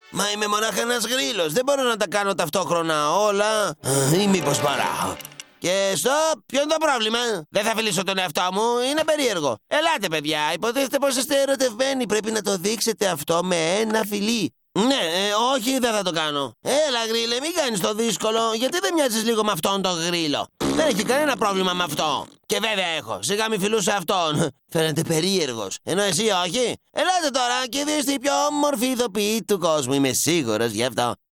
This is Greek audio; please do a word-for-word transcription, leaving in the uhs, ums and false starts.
Μα είμαι μονάχα ένας γρίλος. Δεν μπορώ να τα κάνω ταυτόχρονα όλα. Ή μήπως παρά. Και stop, ποιο είναι το πρόβλημα? Δεν θα φιλήσω τον εαυτό μου, είναι περίεργο. Ελάτε, παιδιά, υποτίθεται πως είστε ερωτευμένοι. Πρέπει να το δείξετε αυτό με ένα φιλί. Ναι, ε, όχι, δεν θα το κάνω. Έλα, γρίλε, μην κάνεις το δύσκολο. Γιατί δεν μοιάζεις λίγο με αυτόν τον γρίλο? Δεν έχει κανένα πρόβλημα με αυτό. Και βέβαια έχω. Σιγά μη φιλούσε αυτόν. Φαίνεται περίεργος. Ενώ εσύ όχι. Ελάτε τώρα και δύο είστε οι πιο όμορφοι ηθοποιοί του κόσμου. Είμαι σίγουρος γι' αυτό.